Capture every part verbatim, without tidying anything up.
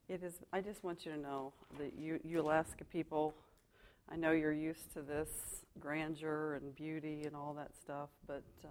It is. I just want you to know that you, you Alaska people, I know you're used to this grandeur and beauty and all that stuff, but uh,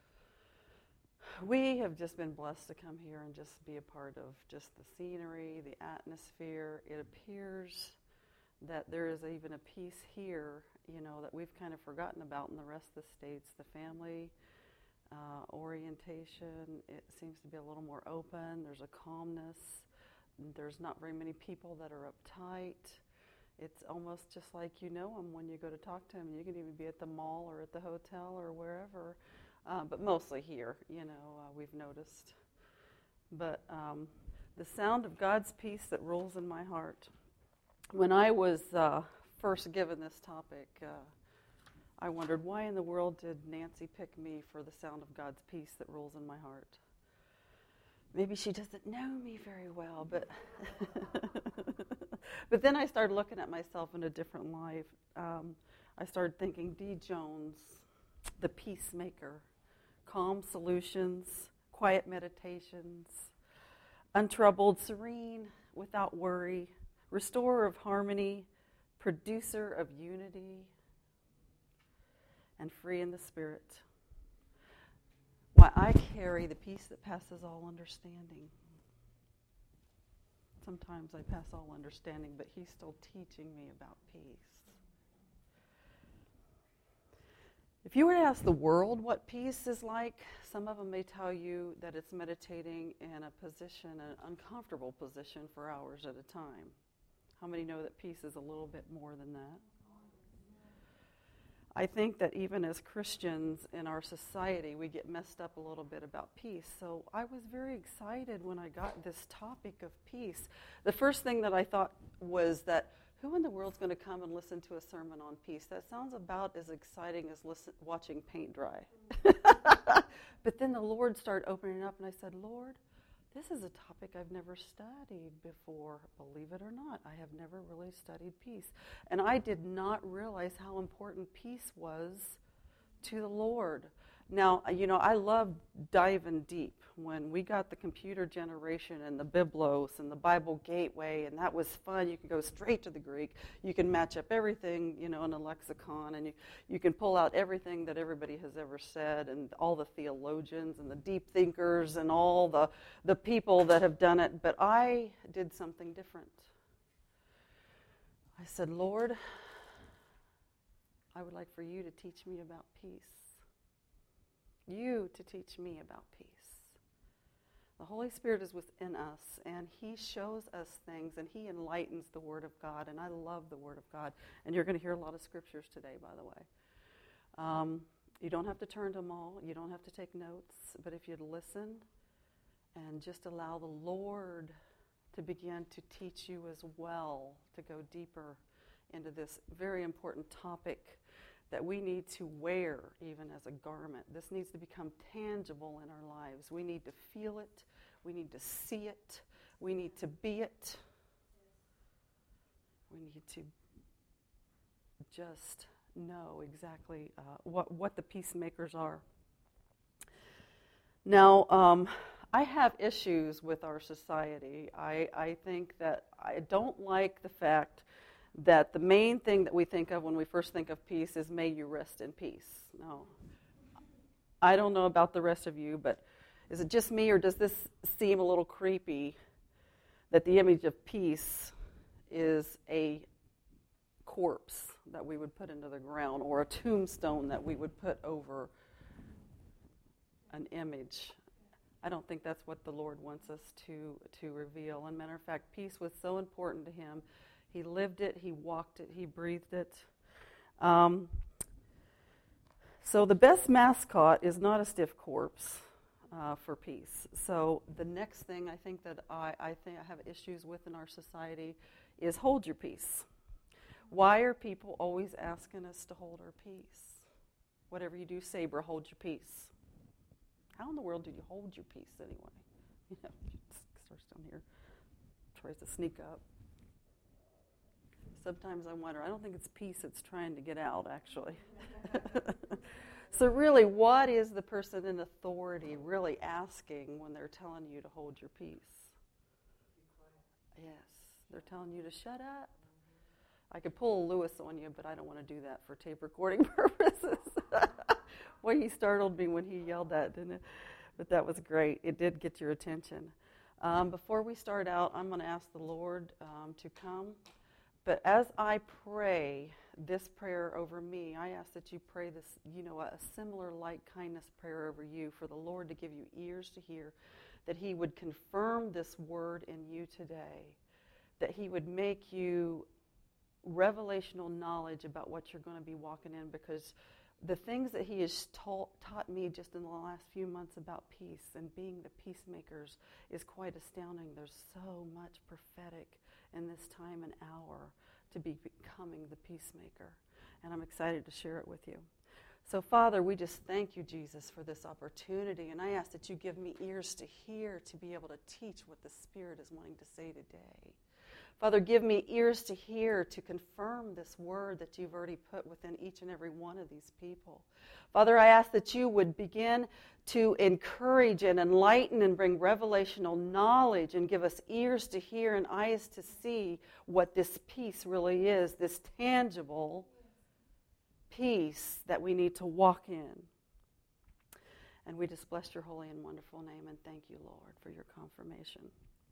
we have just been blessed to come here and just be a part of just the scenery, the atmosphere. It appears that there is even a piece here, you know, that we've kind of forgotten about in the rest of the states. The family uh, orientation, it seems to be a little more open. There's a calmness. There's not very many people that are uptight. It's almost just like you know them when you go to talk to them. You can even be at the mall or at the hotel or wherever, uh, but mostly here, you know, uh, we've noticed. But um, the sound of God's peace that rules in my heart. When I was uh, first given this topic, uh, I wondered, why in the world did Nancy pick me for the sound of God's peace that rules in my heart? Maybe she doesn't know me very well, but but then I started looking at myself in a different light. Um, I started thinking, D. Jones, the peacemaker, calm solutions, quiet meditations, untroubled, serene, without worry, restorer of harmony, producer of unity, and free in the spirit. Why I carry the peace that passes all understanding. Sometimes I pass all understanding, but he's still teaching me about peace. If you were to ask the world what peace is like, some of them may tell you that it's meditating in a position, an uncomfortable position for hours at a time. How many know that peace is a little bit more than that? I think that even as Christians in our society, we get messed up a little bit about peace. So I was very excited when I got this topic of peace. The first thing that I thought was that, who in the world's going to come and listen to a sermon on peace? That sounds about as exciting as listen, watching paint dry. But then the Lord started opening up, and I said, Lord, this is a topic I've never studied before. Believe it or not, I have never really studied peace. And I did not realize how important peace was to the Lord. Now, you know, I love diving deep. When we got the computer generation and the Biblos and the Bible Gateway, and that was fun. You could go straight to the Greek. You can match up everything, you know, in a lexicon, and you, you can pull out everything that everybody has ever said, and all the theologians and the deep thinkers and all the, the people that have done it. But I did something different. I said, Lord, I would like for you to teach me about peace. You to teach me about peace. The Holy Spirit is within us, and he shows us things, and he enlightens the Word of God, and I love the Word of God. And you're going to hear a lot of scriptures today, by the way. Um, you don't have to turn to them all. You don't have to take notes. But if you'd listen and just allow the Lord to begin to teach you as well, to go deeper into this very important topic that we need to wear even as a garment. This needs to become tangible in our lives. We need to feel it. We need to see it. We need to be it. We need to just know exactly uh, what, what the peacemakers are. Now, um, I have issues with our society. I, I think that I don't like the fact that the main thing that we think of when we first think of peace is, may you rest in peace. No. I don't know about the rest of you, but is it just me, or does this seem a little creepy that the image of peace is a corpse that we would put into the ground, or a tombstone that we would put over an image? I don't think that's what the Lord wants us to, to reveal. And matter of fact, peace was so important to him. He lived it, he walked it, he breathed it. Um, so the best mascot is not a stiff corpse uh, for peace. So the next thing I think that I, I think I have issues with in our society is hold your peace. Why are people always asking us to hold our peace? Whatever you do, Sabre, hold your peace. How in the world do you hold your peace anyway? You know, starts down here, tries to sneak up. Sometimes I wonder, I don't think it's peace it's trying to get out, actually. So really, what is the person in authority really asking when they're telling you to hold your peace? Yes. They're telling you to shut up. I could pull a Lewis on you, but I don't want to do that for tape recording purposes. Well, he startled me when he yelled that, didn't it? But that was great. It did get your attention. Um, before we start out, I'm going to ask the Lord um, to come. But as I pray this prayer over me, I ask that you pray this, you know, a similar like kindness prayer over you, for the Lord to give you ears to hear, that he would confirm this word in you today, that he would make you revelational knowledge about what you're going to be walking in, because the things that he has taught, taught me just in the last few months about peace and being the peacemakers is quite astounding. There's so much prophetic in this time and hour to be becoming the peacemaker. And I'm excited to share it with you. So, Father, we just thank you, Jesus, for this opportunity. And I ask that you give me ears to hear, to be able to teach what the Spirit is wanting to say today. Father, give me ears to hear, to confirm this word that you've already put within each and every one of these people. Father, I ask that you would begin to encourage and enlighten and bring revelational knowledge and give us ears to hear and eyes to see what this peace really is, this tangible peace that we need to walk in. And we just bless your holy and wonderful name, and thank you, Lord, for your confirmation.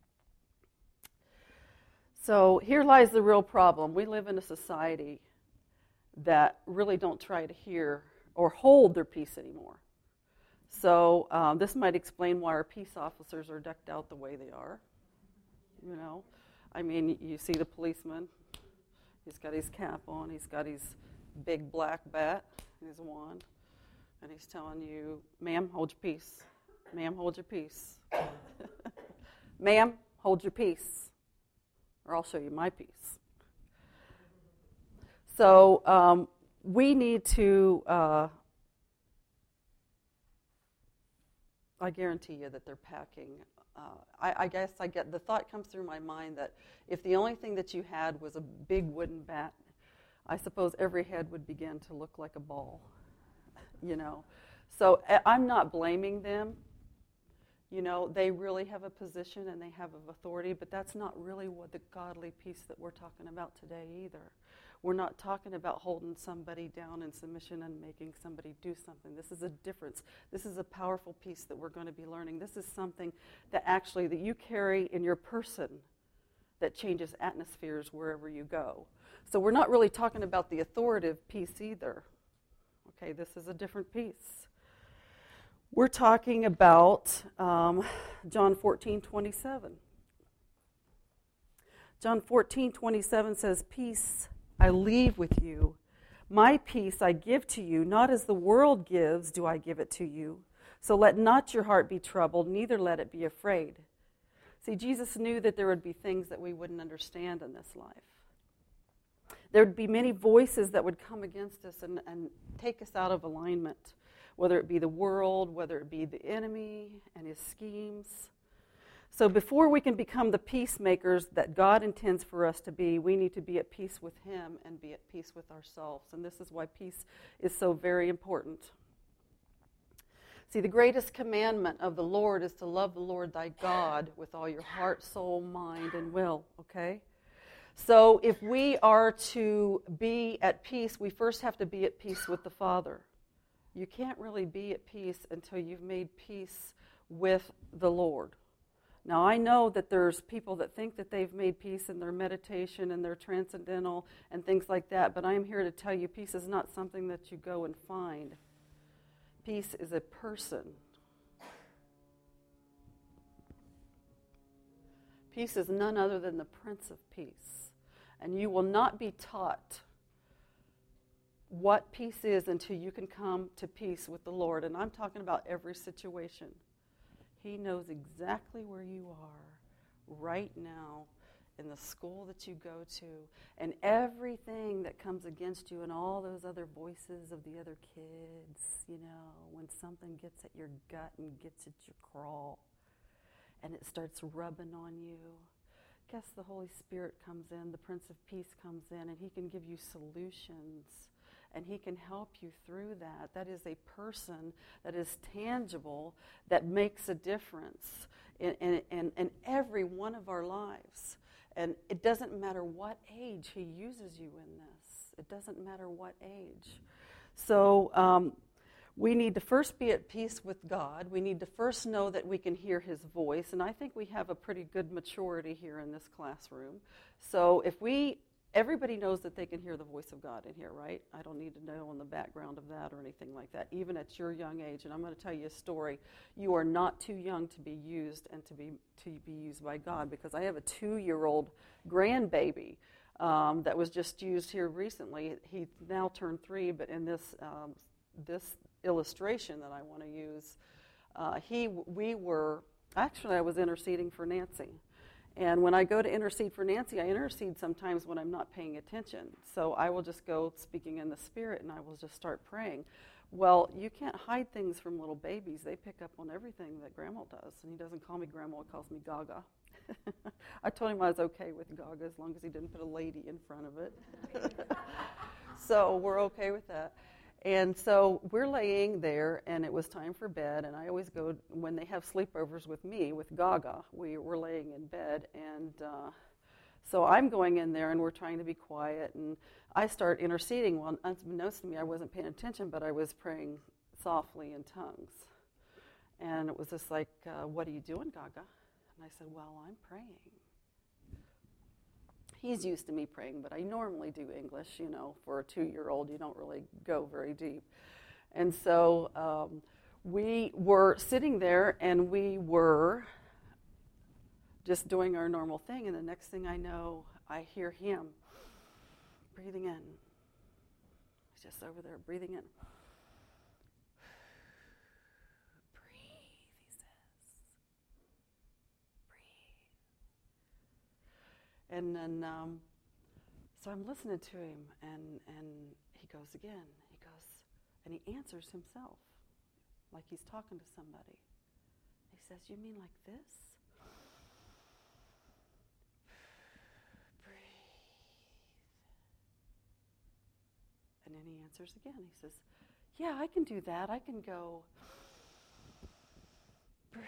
So here lies the real problem. We live in a society that really don't try to hear or hold their peace anymore. So um, this might explain why our peace officers are decked out the way they are. You know, I mean, you see the policeman. He's got his cap on. He's got his big black bat, his wand, and he's telling you, "Ma'am, hold your peace. Ma'am, hold your peace. Ma'am, hold your peace, or I'll show you my peace." So um, we need to, uh, I guarantee you that they're packing. Uh, I, I guess I get, the thought comes through my mind that if the only thing that you had was a big wooden bat, I suppose every head would begin to look like a ball, you know. So I'm not blaming them. You know, they really have a position and they have of authority, but that's not really what the godly peace that we're talking about today either. We're not talking about holding somebody down in submission and making somebody do something. This is a difference. This is a powerful peace that we're going to be learning. This is something that actually that you carry in your person that changes atmospheres wherever you go. So we're not really talking about the authoritative peace either. Okay, this is a different peace. We're talking about um, John fourteen twenty-seven. John fourteen twenty-seven says, "Peace I leave with you. My peace I give to you. Not as the world gives do I give it to you. So let not your heart be troubled, neither let it be afraid." See, Jesus knew that there would be things that we wouldn't understand in this life. There would be many voices that would come against us and, and take us out of alignment, whether it be the world, whether it be the enemy and his schemes. So before we can become the peacemakers that God intends for us to be, we need to be at peace with him and be at peace with ourselves. And this is why peace is so very important. See, the greatest commandment of the Lord is to love the Lord thy God with all your heart, soul, mind, and will, okay? So if we are to be at peace, we first have to be at peace with the Father. You can't really be at peace until you've made peace with the Lord. Now, I know that there's people that think that they've made peace in their meditation and their transcendental and things like that, but I'm here to tell you peace is not something that you go and find. Peace is a person. Peace is none other than the Prince of Peace. And you will not be taught what peace is until you can come to peace with the Lord. And I'm talking about every situation. He knows exactly where you are right now in the school that you go to, and everything that comes against you and all those other voices of the other kids, you know, when something gets at your gut and gets at your crawl and it starts rubbing on you, guess the Holy Spirit comes in, the Prince of Peace comes in, and he can give you solutions. And he can help you through that. That is a person that is tangible, that makes a difference in, in, in, in every one of our lives. And it doesn't matter what age he uses you in this. It doesn't matter what age. So um, we need to first be at peace with God. We need to first know that we can hear his voice. And I think we have a pretty good maturity here in this classroom. So if we, everybody knows that they can hear the voice of God in here, right? I don't need to know on the background of that or anything like that, even at your young age. And I'm going to tell you a story. You are not too young to be used and to be to be used by God, because I have a two-year-old grandbaby um, that was just used here recently. He now turned three, but in this um, this illustration that I want to use, uh, he we were actually I was interceding for Nancy. And when I go to intercede for Nancy, I intercede sometimes when I'm not paying attention. So I will just go speaking in the Spirit, and I will just start praying. Well, you can't hide things from little babies. They pick up on everything that Grandma does. And he doesn't call me Grandma, he calls me Gaga. I told him I was okay with Gaga as long as he didn't put a lady in front of it. So we're okay with that. And so we're laying there, and it was time for bed, and I always go, when they have sleepovers with me, with Gaga, we were laying in bed, and uh, so I'm going in there, and we're trying to be quiet, and I start interceding. Well, unbeknownst to me, I wasn't paying attention, but I was praying softly in tongues. And it was just like, uh, what are you doing, Gaga? And I said, well, I'm praying. He's used to me praying, but I normally do English, you know, for a two-year-old. You don't really go very deep. And so um, we were sitting there, and we were just doing our normal thing, and the next thing I know, I hear him breathing in. He's just over there breathing in. And then, um, so I'm listening to him, and, and he goes again. He goes, and he answers himself, like he's talking to somebody. He says, you mean like this? Breathe. And then he answers again. He says, yeah, I can do that. I can go, breathe.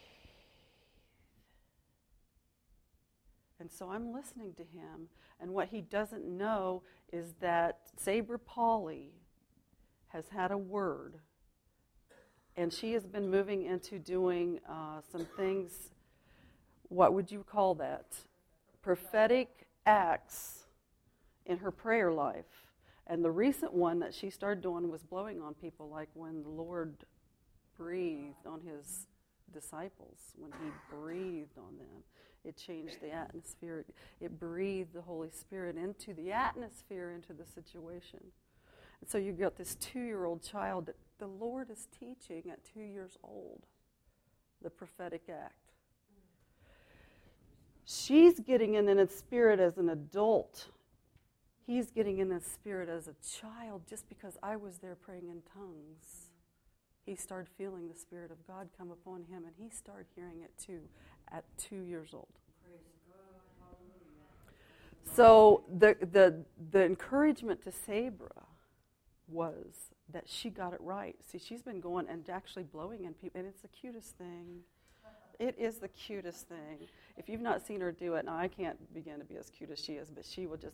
And so I'm listening to him, and what he doesn't know is that Sabre Pauly has had a word, and she has been moving into doing uh, some things, what would you call that? Prophetic acts in her prayer life. And the recent one that she started doing was blowing on people, like when the Lord breathed on his disciples, when he breathed on them. It changed the atmosphere. It breathed the Holy Spirit into the atmosphere, into the situation. And so you got this two-year-old child that the Lord is teaching at two years old, the prophetic act. She's getting in the spirit as an adult. He's getting in the spirit as a child just because I was there praying in tongues. He started feeling the Spirit of God come upon him, and he started hearing it too at two years old. So the the the encouragement to Sabra was that she got it right. See, she's been going and actually blowing in people, and it's the cutest thing. It is the cutest thing. If you've not seen her do it, now I can't begin to be as cute as she is, but she will just...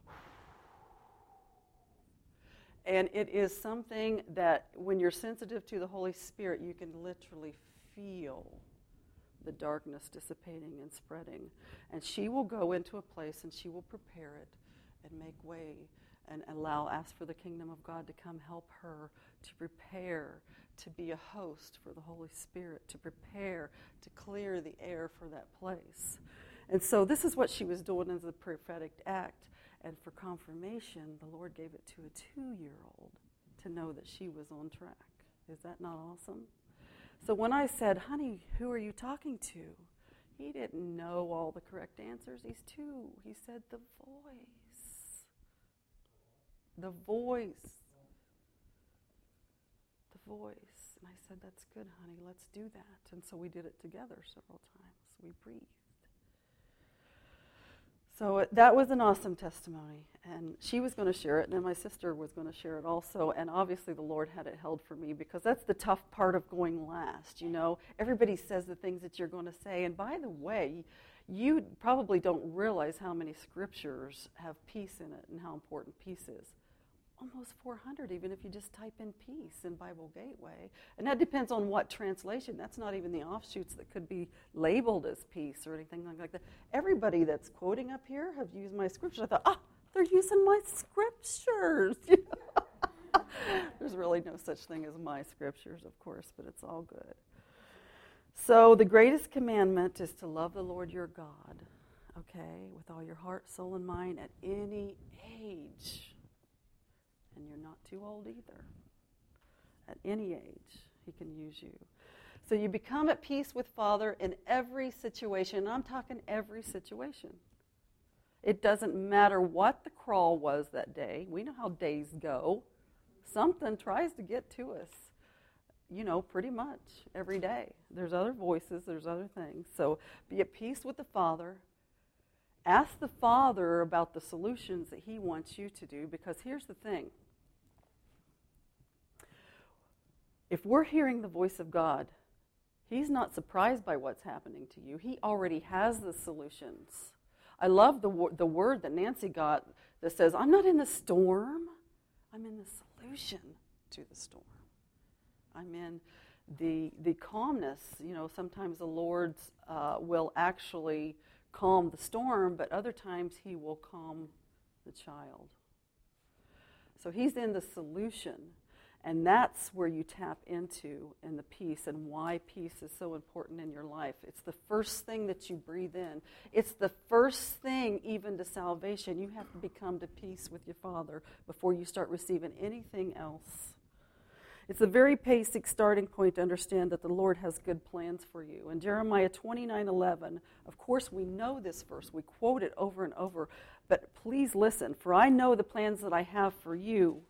And it is something that when you're sensitive to the Holy Spirit, you can literally feel the darkness dissipating and spreading. And she will go into a place and she will prepare it and make way and allow, ask for the kingdom of God to come help her to prepare to be a host for the Holy Spirit, to prepare to clear the air for that place. And so this is what she was doing as a prophetic act. And for confirmation, the Lord gave it to a two-year-old to know that she was on track. Is that not awesome? So when I said, honey, who are you talking to? He didn't know all the correct answers. He's two. He said, the voice. The voice. The voice. And I said, that's good, honey. Let's do that. And so we did it together several times. We breathed. So it, that was an awesome testimony, and she was going to share it, and then my sister was going to share it also, and obviously the Lord had it held for me, because that's the tough part of going last, you know. Everybody says the things that you're going to say, and by the way, You probably don't realize how many scriptures have peace in it and how important peace is. Almost four hundred, even if you just type in peace in Bible Gateway. And that depends on what translation. That's not even the offshoots that could be labeled as peace or anything like that. Everybody that's quoting up here have used my scriptures. I thought, ah, they're using my scriptures. There's really no such thing as my scriptures, of course, but it's all good. So the greatest commandment is to love the Lord your God, okay, with all your heart, soul, and mind at any age. And you're not too old either. At any age, he can use you. So you become at peace with Father in every situation. And I'm talking every situation. It doesn't matter what the crawl was that day. We know how days go. Something tries to get to us, you know, pretty much every day. There's other voices, there's other things. So be at peace with the Father. Ask the Father about the solutions that he wants you to do, because here's the thing. If we're hearing the voice of God, he's not surprised by what's happening to you. He already has the solutions. I love the, wo- the word that Nancy got that says, I'm not in the storm. I'm in the solution to the storm. I'm in the the calmness. You know, sometimes the Lord uh, will actually calm the storm, but other times he will calm the child. So he's in the solution. And that's where you tap into in the peace, and why peace is so important in your life. It's the first thing that you breathe in. It's the first thing even to salvation. You have to become to peace with your Father before you start receiving anything else. It's a very basic starting point to understand that the Lord has good plans for you. In Jeremiah twenty-nine eleven, of course we know this verse. We quote it over and over. But please listen. For I know the plans that I have for you.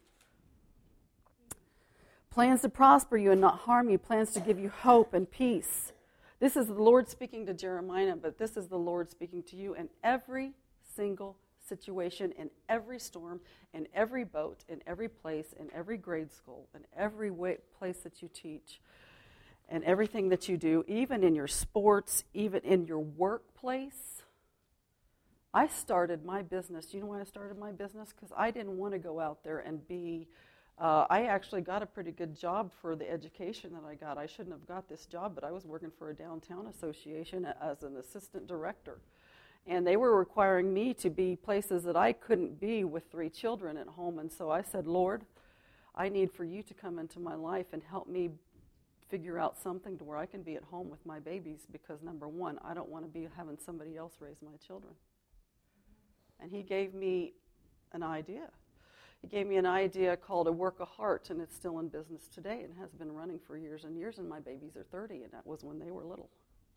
Plans to prosper you and not harm you. Plans to give you hope and peace. This is the Lord speaking to Jeremiah, but this is the Lord speaking to you in every single situation, in every storm, in every boat, in every place, in every grade school, in every way, place that you teach, and everything that you do, even in your sports, even in your workplace. I started my business. Do you know why I started my business? Because I didn't want to go out there and be... Uh, I actually got a pretty good job for the education that I got. I shouldn't have got this job, but I was working for a downtown association as an assistant director. And they were requiring me to be places that I couldn't be with three children at home. And so I said, Lord, I need for you to come into my life and help me figure out something to where I can be at home with my babies, because number one, I don't want to be having somebody else raise my children. And he gave me an idea. He gave me an idea called A Work of Heart, and it's still in business today and has been running for years and years, and my babies are thirty, and that was when they were little.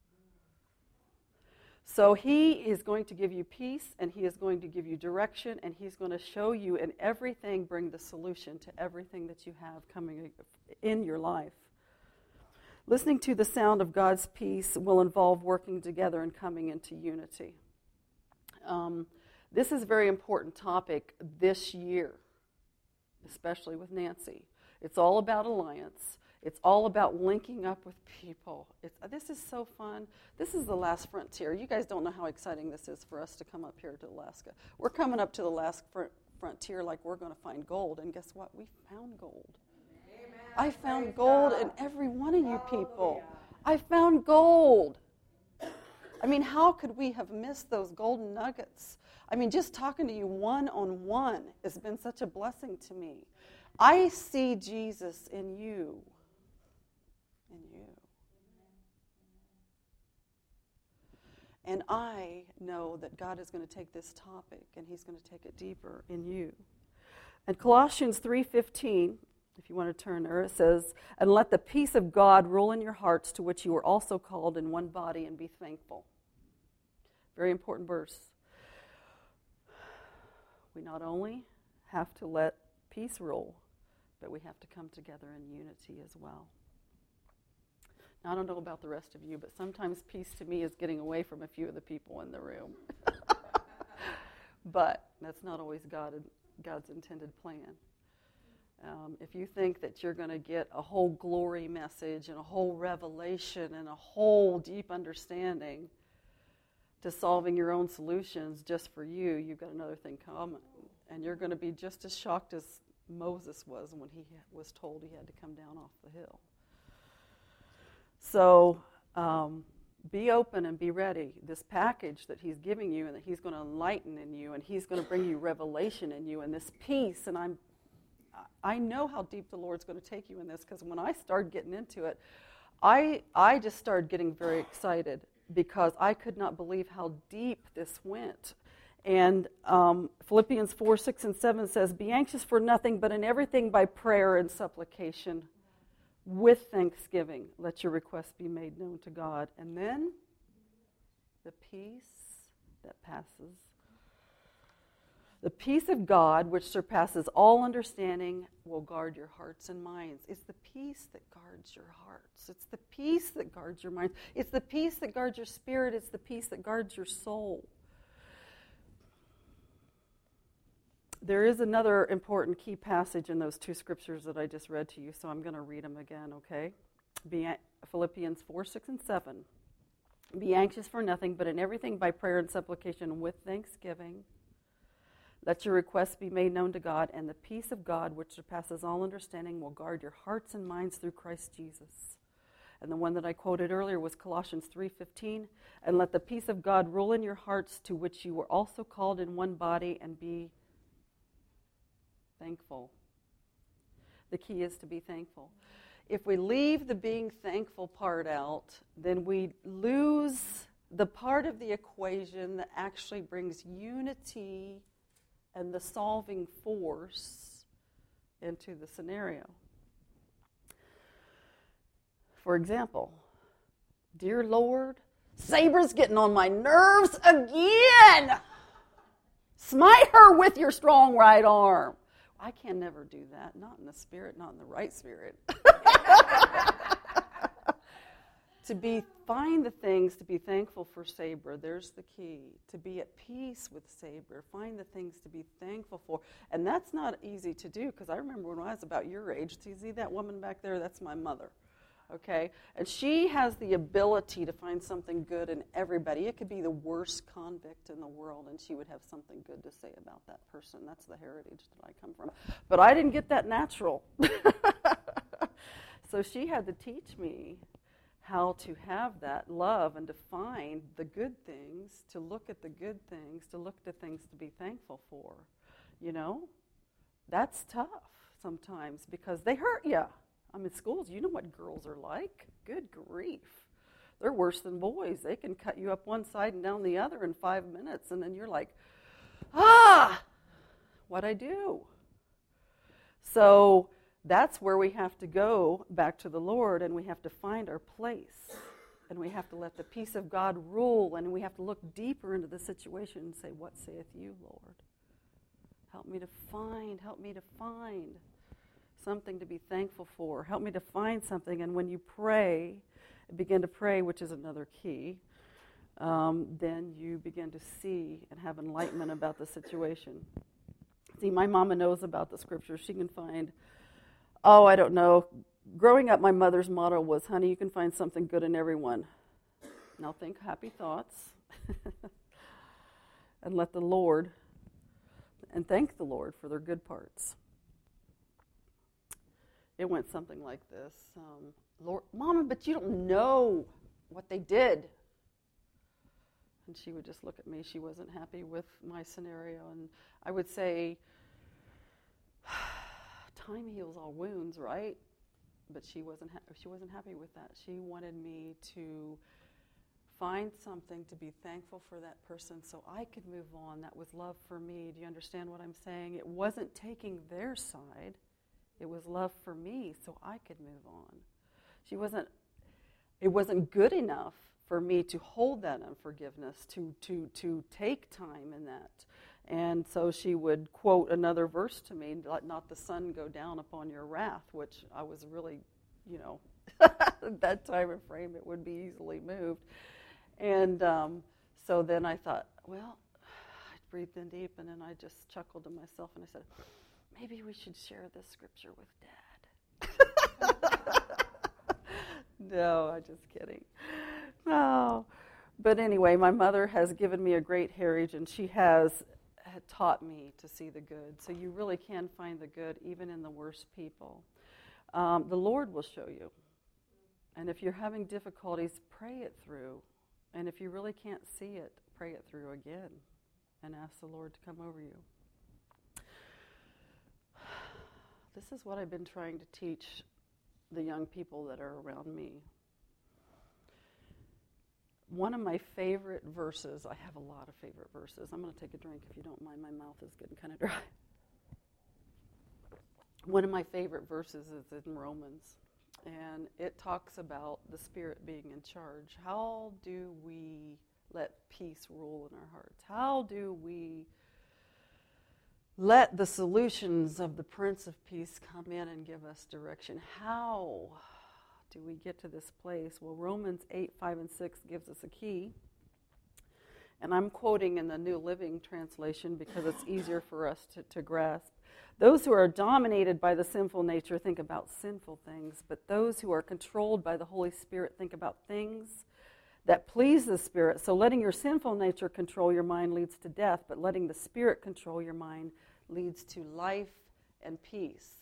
So he is going to give you peace, and he is going to give you direction, and he's going to show you in everything, bring the solution to everything that you have coming in your life. Listening to the sound of God's peace will involve working together and coming into unity. Um, this is a very important topic this year, especially with Nancy. It's all about alliance. It's all about linking up with people. It's, this is so fun. This is the last frontier. You guys don't know how exciting this is for us to come up here to Alaska. We're coming up to the last fr- frontier like we're going to find gold. And guess what? We found gold. Amen. I found Praise gold God. In every one of you people. Hallelujah. I found gold. I mean, how could we have missed those golden nuggets? I mean, just talking to you one-on-one has been such a blessing to me. I see Jesus in you. In you. And I know that God is going to take this topic and he's going to take it deeper in you. And Colossians three fifteen, if you want to turn there, it says, and let the peace of God rule in your hearts, to which you were also called in one body, and be thankful. Very important verse. We not only have to let peace rule, but we have to come together in unity as well. Now, I don't know about the rest of you, but sometimes peace to me is getting away from a few of the people in the room. But that's not always God, God's intended plan. Um, if you think that you're going to get a whole glory message and a whole revelation and a whole deep understanding, to solving your own solutions just for you, you've got another thing coming. And you're going to be just as shocked as Moses was when he was told he had to come down off the hill. So um, be open and be ready. This package that he's giving you and that he's going to enlighten in you and he's going to bring you revelation in you and this peace. And I'm, I know how deep the Lord's going to take you in this, because when I started getting into it, I I just started getting very excited because I could not believe how deep this went. And um, Philippians four, six, and seven says, "Be anxious for nothing, but in everything by prayer and supplication, with thanksgiving, let your requests be made known to God." And then the peace that passes, the peace of God, which surpasses all understanding, will guard your hearts and minds. It's the peace that guards your hearts. It's the peace that guards your minds. It's the peace that guards your spirit. It's the peace that guards your soul. There is another important key passage in those two scriptures that I just read to you, so I'm going to read them again, okay? Be, Philippians four, six, and seven. "Be anxious for nothing, but in everything by prayer and supplication with thanksgiving, let your requests be made known to God, and the peace of God, which surpasses all understanding, will guard your hearts and minds through Christ Jesus." And the one that I quoted earlier was Colossians three fifteen. "And let the peace of God rule in your hearts, to which you were also called in one body, and be thankful." The key is to be thankful. If we leave the being thankful part out, then we lose the part of the equation that actually brings unity and the solving force into the scenario. For example, "Dear Lord, Sabra's getting on my nerves again. Smite her with your strong right arm." I can never do that. Not in the spirit, not in the right spirit. To be, find the things to be thankful for Sabra. There's the key. To be at peace with Sabra. Find the things to be thankful for. And that's not easy to do, because I remember when I was about your age, do you see that woman back there? That's my mother. Okay? And she has the ability to find something good in everybody. It could be the worst convict in the world, and she would have something good to say about that person. That's the heritage that I come from. But I didn't get that natural. So she had to teach me how to have that love and to find the good things, to look at the good things, to look at the things to be thankful for. You know? That's tough sometimes because they hurt you. I'm in schools, you know what girls are like. Good grief. They're worse than boys. They can cut you up one side and down the other in five minutes, and then you're like, ah, what'd I do? So that's where we have to go back to the Lord, and we have to find our place. And we have to let the peace of God rule, and we have to look deeper into the situation and say, what saith you, Lord? Help me to find, help me to find something to be thankful for. Help me to find something. And when you pray, begin to pray, which is another key, um, then you begin to see and have enlightenment about the situation. See, my mama knows about the scripture. She can find, oh, I don't know. Growing up, my mother's motto was, honey, you can find something good in everyone. Now think happy thoughts and let the Lord, and thank the Lord for their good parts. It went something like this. Um, Lord, Mama, but you don't know what they did. And she would just look at me. She wasn't happy with my scenario. And I would say, time heals all wounds, right? But she wasn't ha- she wasn't happy with that. She wanted me to find something to be thankful for that person so I could move on. That was love for me. Do you understand what I'm saying? It wasn't taking their side. It was love for me so I could move on. She wasn't, it wasn't good enough for me to hold that unforgiveness, to, to, to take time in that. And so she would quote another verse to me, let not the sun go down upon your wrath, which I was really, you know, at that time and frame it would be easily moved. And um, so then I thought, well, I breathed in deep and then I just chuckled to myself and I said, maybe we should share this scripture with Dad. No, I'm just kidding. No. But anyway, my mother has given me a great heritage, and she has had taught me to see the good. So you really can find the good even in the worst people. Um, the Lord will show you. And if you're having difficulties, pray it through. And if you really can't see it, pray it through again and ask the Lord to come over you. This is what I've been trying to teach the young people that are around me. One of my favorite verses, I have a lot of favorite verses. I'm going to take a drink if you don't mind. My mouth is getting kind of dry. One of my favorite verses is in Romans, and it talks about the Spirit being in charge. How do we let peace rule in our hearts? How do we let the solutions of the Prince of Peace come in and give us direction? How do we get to this place? Well, Romans eight, five, and six gives us a key. And I'm quoting in the New Living Translation because it's easier for us to, to grasp. Those who are dominated by the sinful nature think about sinful things, but those who are controlled by the Holy Spirit think about things that please the Spirit. So letting your sinful nature control your mind leads to death, but letting the Spirit control your mind leads to life and peace.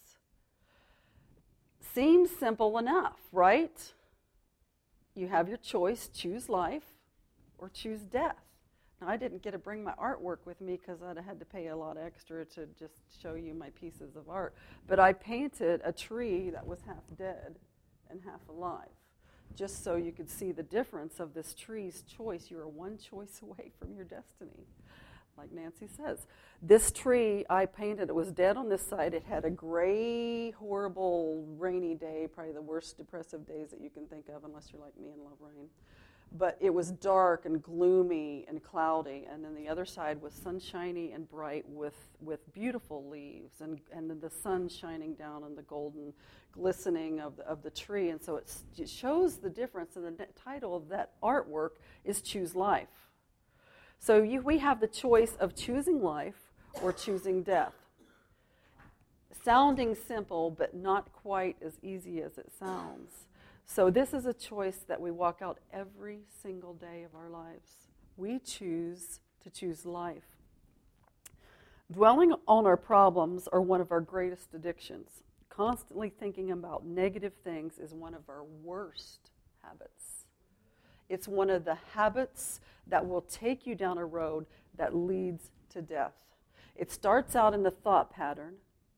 Seems simple enough, right? You have your choice, choose life or choose death. Now, I didn't get to bring my artwork with me because I'd had to pay a lot extra to just show you my pieces of art. But I painted a tree that was half dead and half alive, just so you could see the difference of this tree's choice. You are one choice away from your destiny, like Nancy says. This tree I painted, it was dead on this side. It had a gray, horrible, rainy day, probably the worst depressive days that you can think of, unless you're like me and love rain. But it was dark and gloomy and cloudy, and then the other side was sunshiny and bright with, with beautiful leaves, and, and then the sun shining down on the golden glistening of the, of the tree. And so it's, it shows the difference, and the title of that artwork is Choose Life. So you, we have the choice of choosing life or choosing death. Sounding simple, but not quite as easy as it sounds. So this is a choice that we walk out every single day of our lives. We choose to choose life. Dwelling on our problems are one of our greatest addictions. Constantly thinking about negative things is one of our worst habits. It's one of the habits that will take you down a road that leads to death. It starts out in the thought pattern.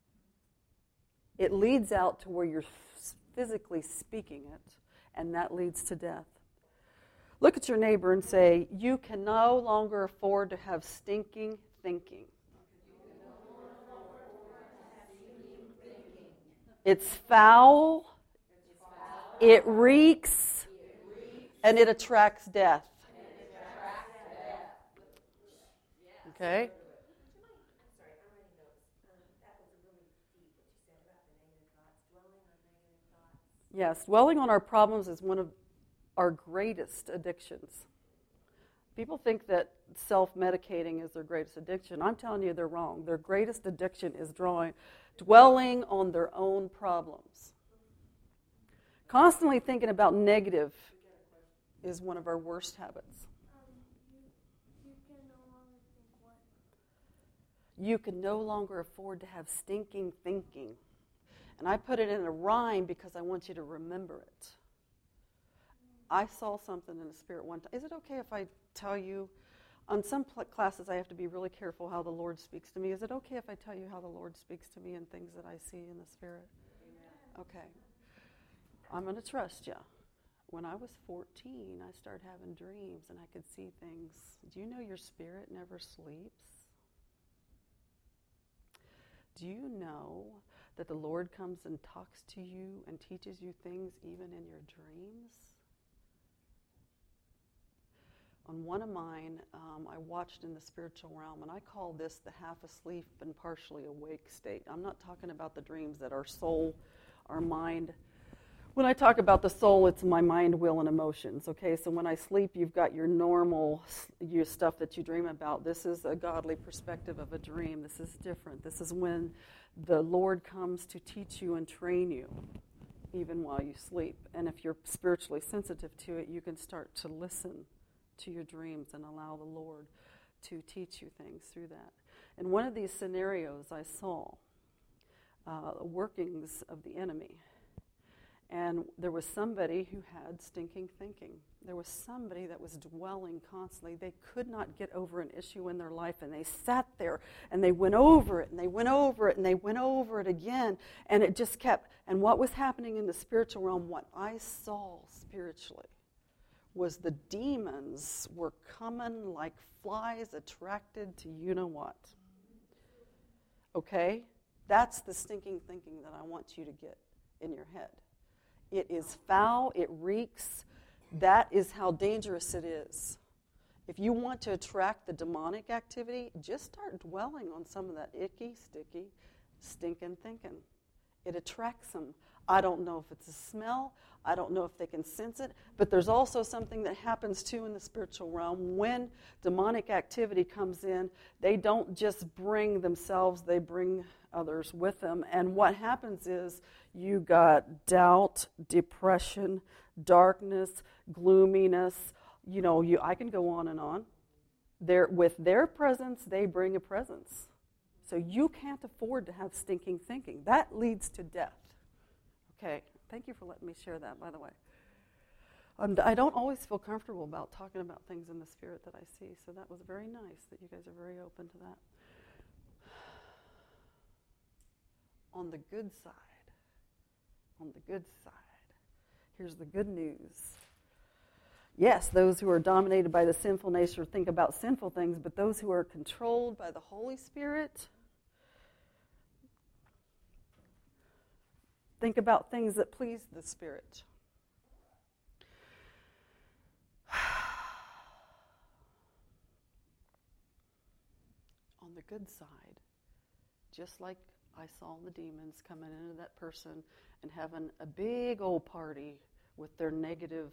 It leads out to where you're physically speaking it, and that leads to death. Look at your neighbor and say, you can no longer afford to have stinking thinking. It's foul, it reeks, and it attracts death. Okay? Yes, dwelling on our problems is one of our greatest addictions. People think that self-medicating is their greatest addiction. I'm telling you they're wrong. Their greatest addiction is drawing, dwelling on their own problems. Constantly thinking about negative is one of our worst habits. You can no longer afford to have stinking thinking. And I put it in a rhyme because I want you to remember it. I saw something in the spirit one time. Is it okay if I tell you? On some pl- classes, I have to be really careful how the Lord speaks to me. Is it okay if I tell you how the Lord speaks to me and things that I see in the spirit? Amen. Okay. I'm going to trust you. When I was fourteen, I started having dreams and I could see things. Do you know your spirit never sleeps? Do you know that the Lord comes and talks to you and teaches you things even in your dreams? On one of mine, um, I watched in the spiritual realm, and I call this the half asleep and partially awake state. I'm not talking about the dreams that our soul, our mind. When I talk about the soul, it's my mind, will, and emotions. Okay, so when I sleep, you've got your normal your stuff that you dream about. This is a godly perspective of a dream. This is different. This is when the Lord comes to teach you and train you, even while you sleep. And if you're spiritually sensitive to it, you can start to listen to your dreams and allow the Lord to teach you things through that. In one of these scenarios, I saw uh, workings of the enemy. And there was somebody who had stinking thinking. There was somebody that was dwelling constantly. They could not get over an issue in their life, and they sat there, and they went over it, and they went over it, and they went over it again, and it just kept. And what was happening in the spiritual realm, what I saw spiritually, was the demons were coming like flies attracted to you-know-what. Okay? That's the stinking thinking that I want you to get in your head. It is foul, it reeks. That is how dangerous it is. If you want to attract the demonic activity, just start dwelling on some of that icky, sticky, stinking thinking. It attracts them. I don't know if it's a smell. I don't know if they can sense it. But there's also something that happens too in the spiritual realm. When demonic activity comes in, they don't just bring themselves, they bring others with them. And what happens is you got doubt, depression, darkness, gloominess. You know, you I can go on and on. They're, with their presence, they bring a presence. So you can't afford to have stinking thinking. That leads to death. Okay, thank you for letting me share that, by the way. Um, I don't always feel comfortable about talking about things in the spirit that I see, so that was very nice that you guys are very open to that. On the good side, on the good side, here's the good news. Yes, those who are dominated by the sinful nature think about sinful things, but those who are controlled by the Holy Spirit think about things that please the Spirit. On the good side, just like I saw the demons coming into that person and having a big old party with their negative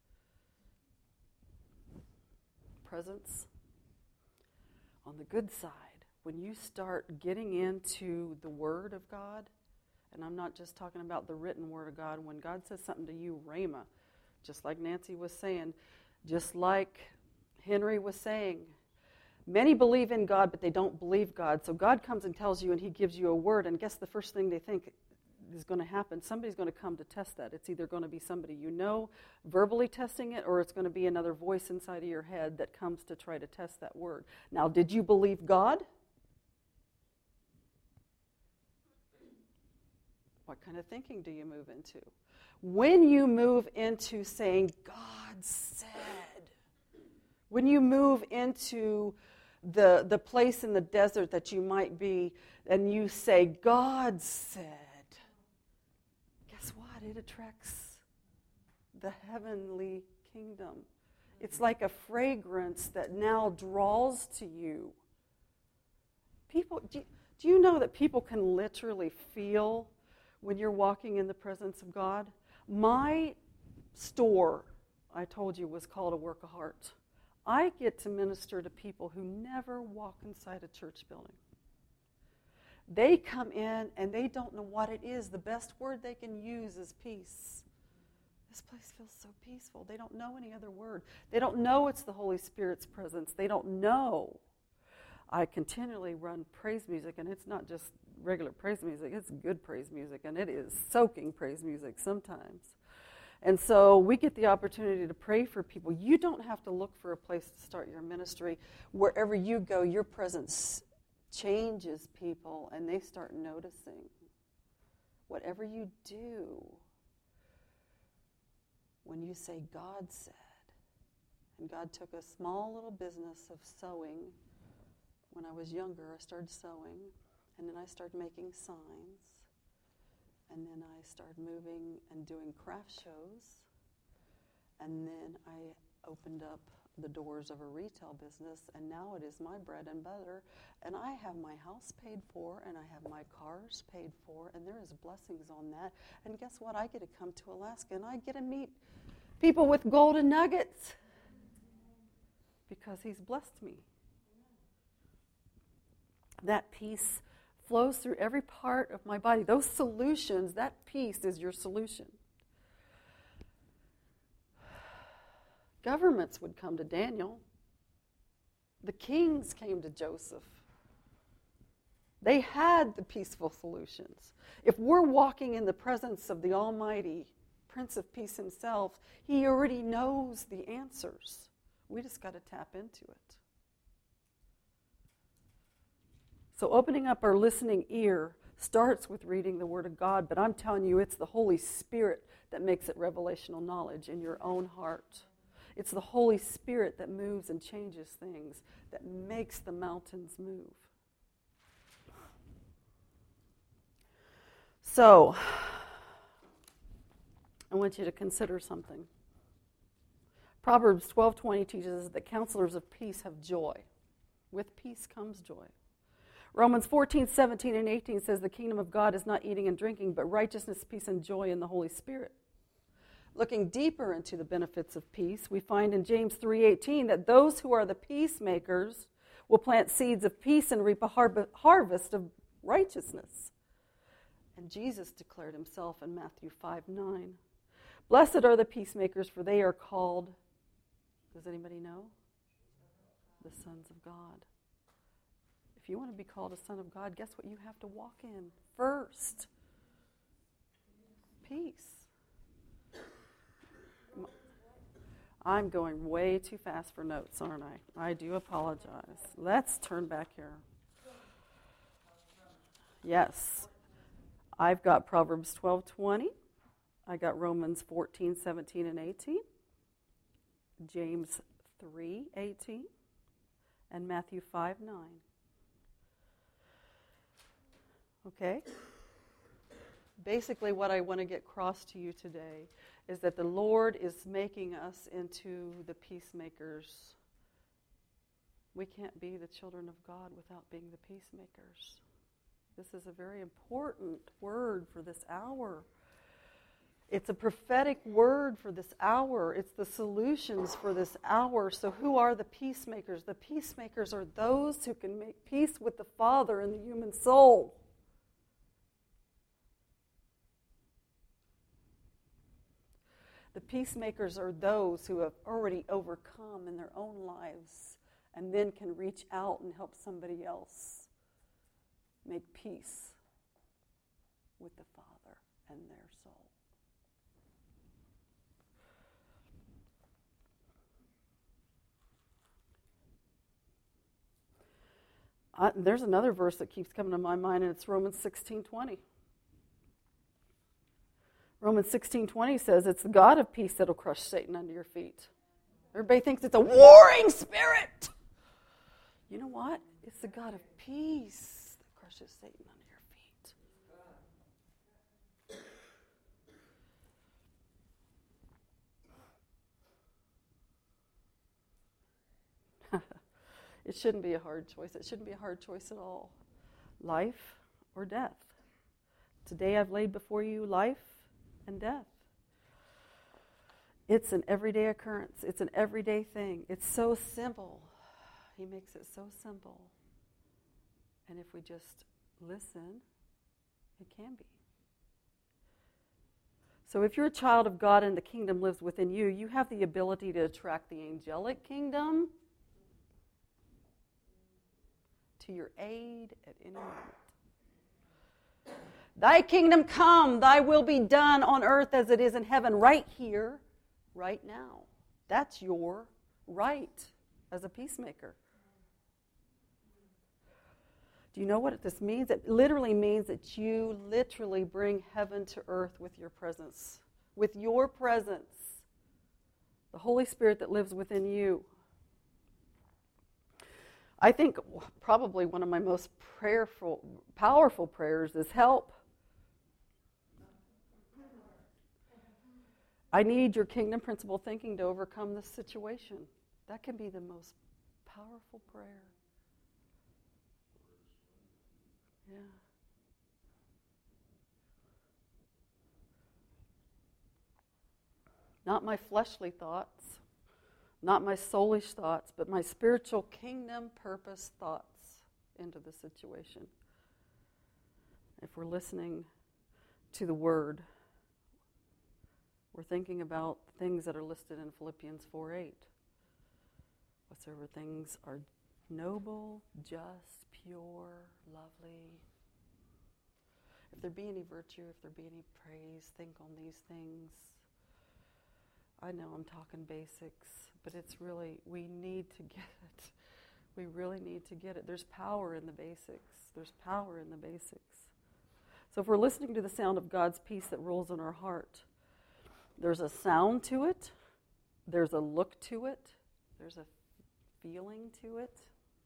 presence. On the good side, when you start getting into the Word of God, and I'm not just talking about the written Word of God, when God says something to you, rhema, just like Nancy was saying, just like Henry was saying, many believe in God, but they don't believe God. So God comes and tells you, and he gives you a word, and guess the first thing they think is going to happen? Somebody's going to come to test that. It's either going to be somebody you know verbally testing it, or it's going to be another voice inside of your head that comes to try to test that word. Now, did you believe God? What kind of thinking do you move into? When you move into saying, God said, when you move into the, the place in the desert that you might be, and you say, God said, guess what? It attracts the heavenly kingdom. It's like a fragrance that now draws to you. People, do, do you know that people can literally feel when you're walking in the presence of God? My store, I told you, was called A Work of Heart. I get to minister to people who never walk inside a church building. They come in and they don't know what it is. The best word they can use is peace. This place feels so peaceful. They don't know any other word. They don't know it's the Holy Spirit's presence. They don't know. I continually run praise music, and it's not just regular praise music. It's good praise music, and it is soaking praise music sometimes. And so we get the opportunity to pray for people. You don't have to look for a place to start your ministry. Wherever you go, your presence changes people, and they start noticing. Whatever you do, when you say, God said, and God took a small little business of sewing. When I was younger, I started sewing, and then I started making signs. And then I started moving and doing craft shows. And then I opened up the doors of a retail business, and now it is my bread and butter. And I have my house paid for, and I have my cars paid for, and there is blessings on that. And guess what? I get to come to Alaska, and I get to meet people with golden nuggets because he's blessed me. That peace flows through every part of my body. Those solutions, that peace is your solution. Governments would come to Daniel. The kings came to Joseph. They had the peaceful solutions. If we're walking in the presence of the Almighty Prince of Peace himself, he already knows the answers. We just got to tap into it. So opening up our listening ear starts with reading the Word of God, but I'm telling you, it's the Holy Spirit that makes it revelational knowledge in your own heart. It's the Holy Spirit that moves and changes things, that makes the mountains move. So, I want you to consider something. Proverbs twelve twenty teaches us that counselors of peace have joy. With peace comes joy. Romans fourteen, seventeen, and eighteen says the kingdom of God is not eating and drinking, but righteousness, peace, and joy in the Holy Spirit. Looking deeper into the benefits of peace, we find in James three eighteen that those who are the peacemakers will plant seeds of peace and reap a har- harvest of righteousness. And Jesus declared himself in Matthew five nine. Blessed are the peacemakers, for they are called, does anybody know? The sons of God. If you want to be called a son of God, guess what you have to walk in first? Peace. I'm going way too fast for notes, aren't I? I do apologize. Let's turn back here. Yes. I've got Proverbs twelve twenty. I got Romans fourteen, seventeen, and eighteen. James three eighteen. And Matthew five nine. Okay? Basically, what I want to get across to you today is that the Lord is making us into the peacemakers. We can't be the children of God without being the peacemakers. This is a very important word for this hour. It's a prophetic word for this hour. It's the solutions for this hour. So who are the peacemakers? The peacemakers are those who can make peace with the Father and the human soul. The peacemakers are those who have already overcome in their own lives and then can reach out and help somebody else make peace with the Father and their soul. Uh, there's another verse that keeps coming to my mind, and it's Romans sixteen twenty. Romans sixteen twenty says it's the God of peace that'll crush Satan under your feet. Everybody thinks it's a warring spirit. You know what? It's the God of peace that crushes Satan under your feet. It shouldn't be a hard choice. It shouldn't be a hard choice at all. Life or death. Today I've laid before you life and death. It's an everyday occurrence. It's an everyday thing. It's so simple. He makes it so simple. And if we just listen, it can be. So if you're a child of God and the kingdom lives within you, you have the ability to attract the angelic kingdom to your aid at any moment. Thy kingdom come, thy will be done on earth as it is in heaven, right here, right now. That's your right as a peacemaker. Do you know what this means? It literally means that you literally bring heaven to earth with your presence. With your presence. The Holy Spirit that lives within you. I think probably one of my most prayerful, powerful prayers is help. I need your kingdom principle thinking to overcome this situation. That can be the most powerful prayer. Yeah. Not my fleshly thoughts, not my soulish thoughts, but my spiritual kingdom purpose thoughts into the situation. If we're listening to the word, We're thinking about things that are listed in Philippians four eight. Whatsoever things are noble, just, pure, lovely. If there be any virtue, if there be any praise, think on these things. I know I'm talking basics, but it's really, we need to get it. We really need to get it. There's power in the basics. There's power in the basics. So if we're listening to the sound of God's peace that rolls in our heart, there's a sound to it, there's a look to it, there's a feeling to it.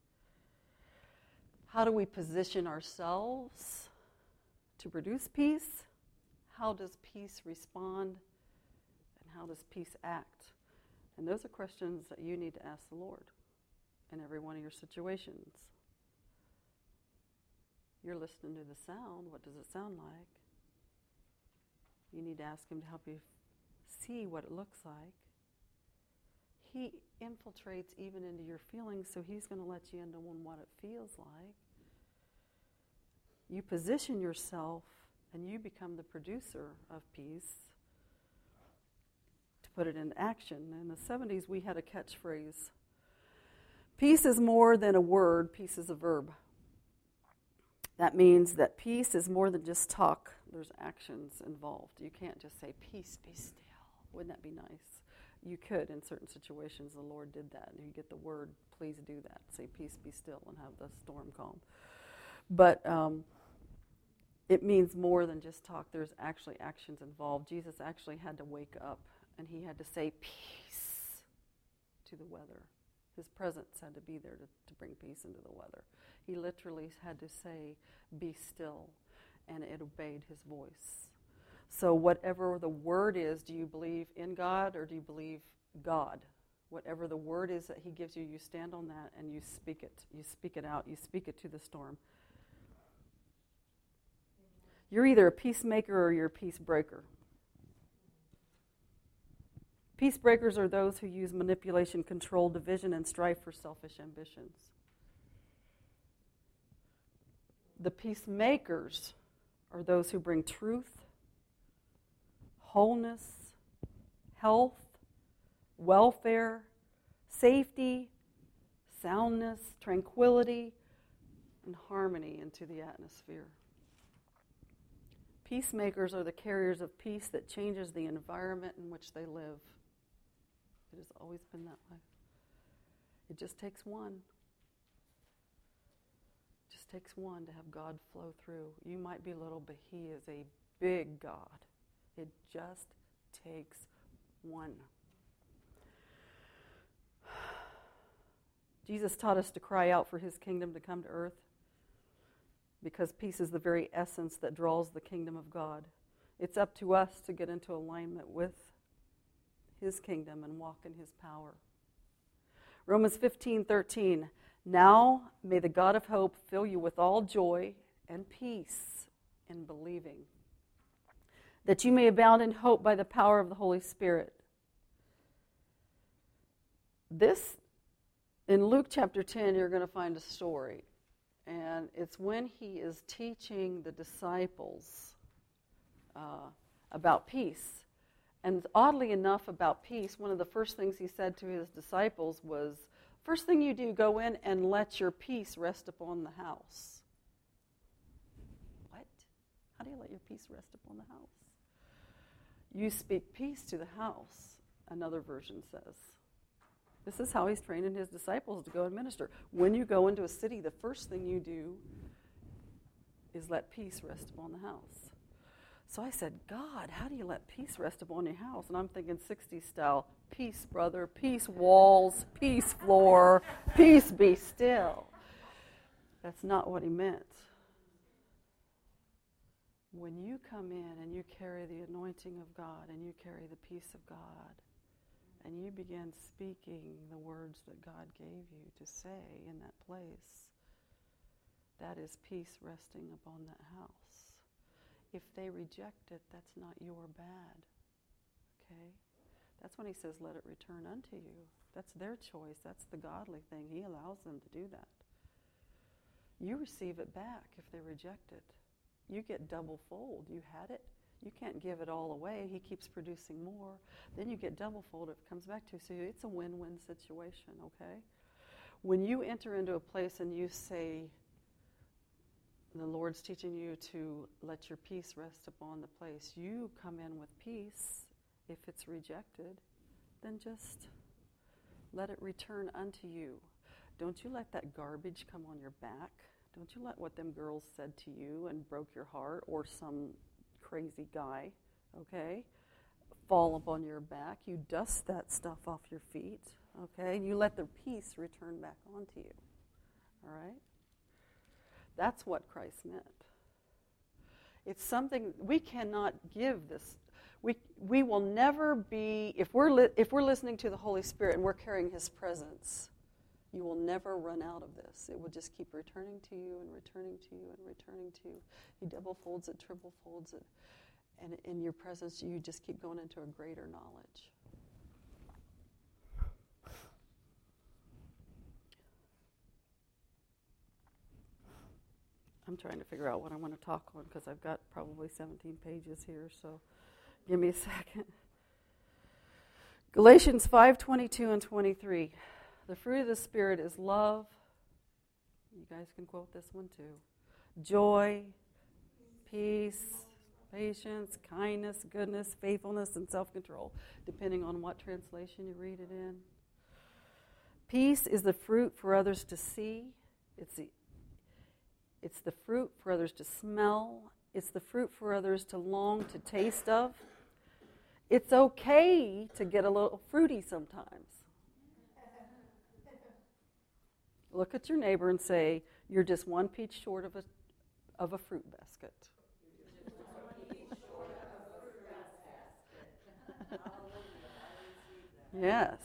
How do we position ourselves to produce peace? How does peace respond? And how does peace act? And those are questions that you need to ask the Lord in every one of your situations. You're listening to the sound. What does it sound like? You need to ask him to help you see what it looks like. He infiltrates even into your feelings, so he's going to let you into what it feels like. You position yourself, and you become the producer of peace to put it into action. In the seventies, we had a catchphrase. Peace is more than a word, peace is a verb. That means that peace is more than just talk. There's actions involved. You can't just say, peace, be still. Wouldn't that be nice? You could in certain situations. The Lord did that. And you get the word, please do that. Say, peace, be still, and have the storm calm. But um, it means more than just talk. There's actually actions involved. Jesus actually had to wake up, and he had to say, peace to the weather. His presence had to be there to, to bring peace into the weather. He literally had to say, be still, and it obeyed his voice. So whatever the word is, do you believe in God or do you believe God? Whatever the word is that he gives you, you stand on that and you speak it. You speak it out. You speak it to the storm. You're either a peacemaker or you're a peace breaker. Peace breakers are those who use manipulation, control, division, and strife for selfish ambitions. The peacemakers are those who bring truth, wholeness, health, welfare, safety, soundness, tranquility, and harmony into the atmosphere. Peacemakers are the carriers of peace that changes the environment in which they live. It has always been that way. It just takes one. It just takes one to have God flow through. You might be little, but he is a big God. It just takes one. Jesus taught us to cry out for his kingdom to come to earth because peace is the very essence that draws the kingdom of God. It's up to us to get into alignment with his kingdom and walk in his power. Romans fifteen thirteen. Now may the God of hope fill you with all joy and peace in believing, that you may abound in hope by the power of the Holy Spirit. This, in Luke chapter ten, you're going to find a story. And it's when he is teaching the disciples uh, about peace. And oddly enough, about peace, one of the first things he said to his disciples was, first thing you do, go in and let your peace rest upon the house. What? How do you let your peace rest upon the house? You speak peace to the house, another version says. This is how he's training his disciples to go and minister. When you go into a city, the first thing you do is let peace rest upon the house. So I said, God, how do you let peace rest upon your house? And I'm thinking sixties style, peace, brother, peace walls, peace floor, peace be still. That's not what he meant. When you come in and you carry the anointing of God and you carry the peace of God and you begin speaking the words that God gave you to say in that place, that is peace resting upon that house. If they reject it, that's not your bad, okay? That's when he says, let it return unto you. That's their choice. That's the godly thing. He allows them to do that. You receive it back if they reject it. You get double fold. You had it, You can't give it all away. He keeps producing more. Then you get double fold. It comes back to you. So it's a win-win situation, okay? When you enter into a place and you say, the Lord's teaching you to let your peace rest upon the place, you come in with peace. If it's rejected, then just let it return unto you. Don't you let that garbage come on your back. Don't you let what them girls said to you and broke your heart, or some crazy guy, okay, fall upon your back. You dust that stuff off your feet, okay, and you let the peace return back onto you, all right? That's what Christ meant. It's something, we cannot give this. We we will never be, if we're li- if we're listening to the Holy Spirit and we're carrying His presence, you will never run out of this. It will just keep returning to you and returning to you and returning to you. He double folds it, triple folds it. And in your presence, you just keep going into a greater knowledge. I'm trying to figure out what I want to talk on because I've got probably seventeen pages here, so give me a second. Galatians five twenty-two and twenty-three. The fruit of the Spirit is love. You guys can quote this one too. Joy, peace, patience, kindness, goodness, faithfulness, and self-control, depending on what translation you read it in. Peace is the fruit for others to see. It's the, it's the fruit for others to smell. It's the fruit for others to long to taste of. It's okay to get a little fruity sometimes. Look at your neighbor and say, you're just one peach short of a of a fruit basket. Yes.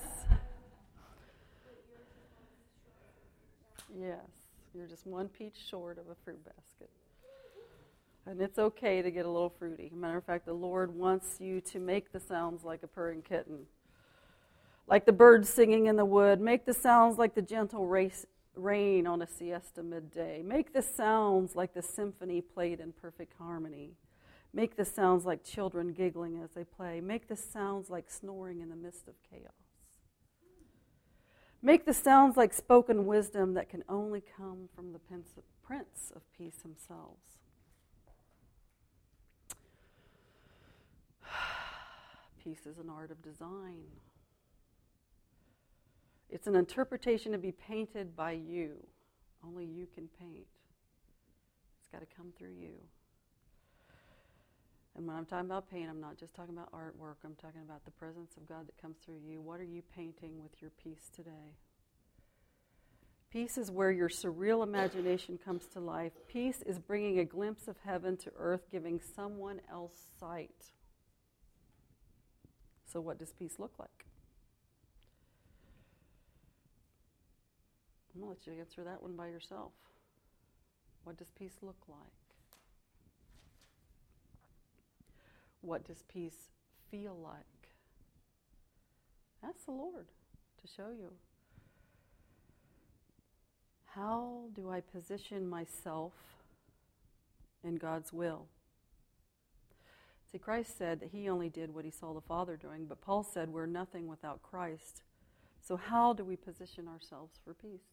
Yes. You're just one peach short of a fruit basket. And it's okay to get a little fruity. As a matter of fact, the Lord wants you to make the sounds like a purring kitten. Like the birds singing in the wood. Make the sounds like the gentle race, rain on a siesta midday. Make the sounds like the symphony played in perfect harmony. Make the sounds like children giggling as they play. Make the sounds like snoring in the midst of chaos. Make the sounds like spoken wisdom that can only come from the Prince of Peace himself. Peace is an art of design. It's an interpretation to be painted by you. Only you can paint. It's got to come through you. And when I'm talking about paint, I'm not just talking about artwork. I'm talking about the presence of God that comes through you. What are you painting with your peace today? Peace is where your surreal imagination comes to life. Peace is bringing a glimpse of heaven to earth, giving someone else sight. So what does peace look like? I'm going to let you answer that one by yourself. What does peace look like? What does peace feel like? Ask the Lord to show you. How do I position myself in God's will? See, Christ said that he only did what he saw the Father doing, but Paul said we're nothing without Christ. So how do we position ourselves for peace?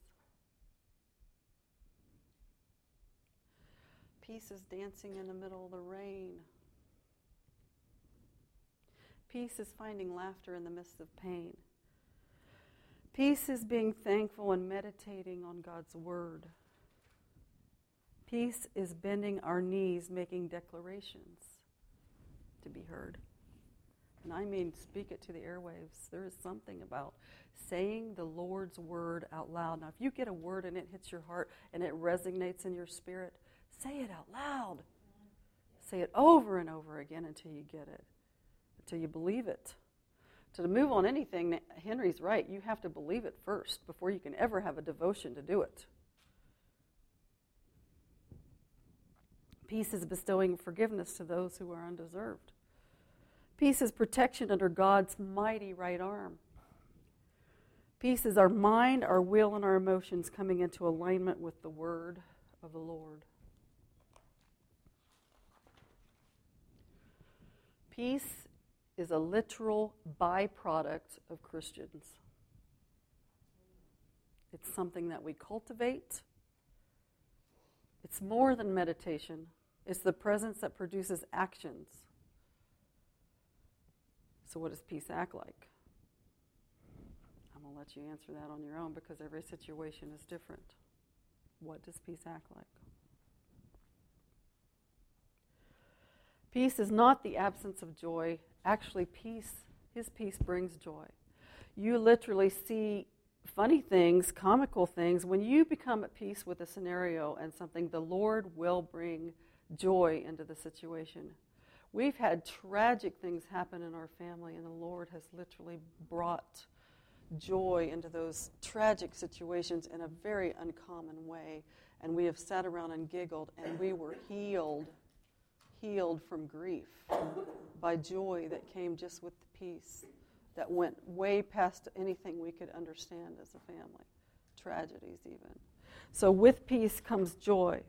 Peace is dancing in the middle of the rain. Peace is finding laughter in the midst of pain. Peace is being thankful and meditating on God's word. Peace is bending our knees, making declarations to be heard. And I mean, speak it to the airwaves. There is something about saying the Lord's word out loud. Now, if you get a word and it hits your heart and it resonates in your spirit, say it out loud. Say it over and over again until you get it, until you believe it. To move on anything, Henry's right. You have to believe it first before you can ever have a devotion to do it. Peace is bestowing forgiveness to those who are undeserved. Peace is protection under God's mighty right arm. Peace is our mind, our will, and our emotions coming into alignment with the word of the Lord. Peace is a literal byproduct of Christians. It's something that we cultivate. It's more than meditation. It's the presence that produces actions. So what does peace act like? I'm going to let you answer that on your own because every situation is different. What does peace act like? Peace is not the absence of joy. Actually, peace, his peace brings joy. You literally see funny things, comical things. When you become at peace with a scenario and something, the Lord will bring joy into the situation. We've had tragic things happen in our family, and the Lord has literally brought joy into those tragic situations in a very uncommon way. And we have sat around and giggled, and we were healed, healed from grief by joy that came just with the peace that went way past anything we could understand as a family, tragedies even. So with peace comes joy.